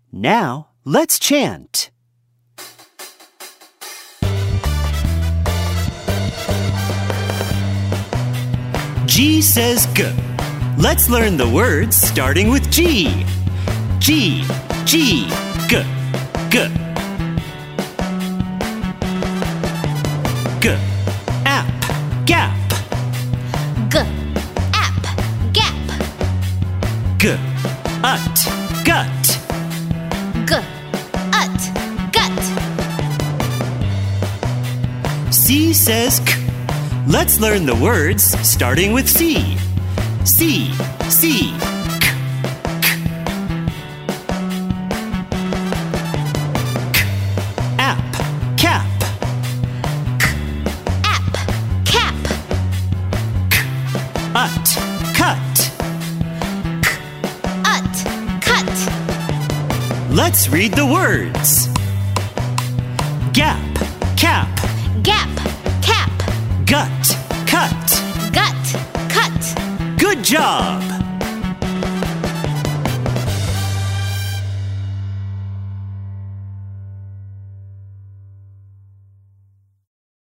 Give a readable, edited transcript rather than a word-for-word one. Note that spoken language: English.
Now, let's chant. G says G. Let's learn the words starting with G. G, G, G, G. G, app, gap. G, app, gap. G, ut, gut. G, ut, gut. C says K. Let's learn the words starting with C. C, C, K, K. K, app, cap. K, app, cap. K, ut, cut. K, ut, cut. Let's read the words. Gap, cap. Gap, cap. Gut, cut. Gut, cut. Good job!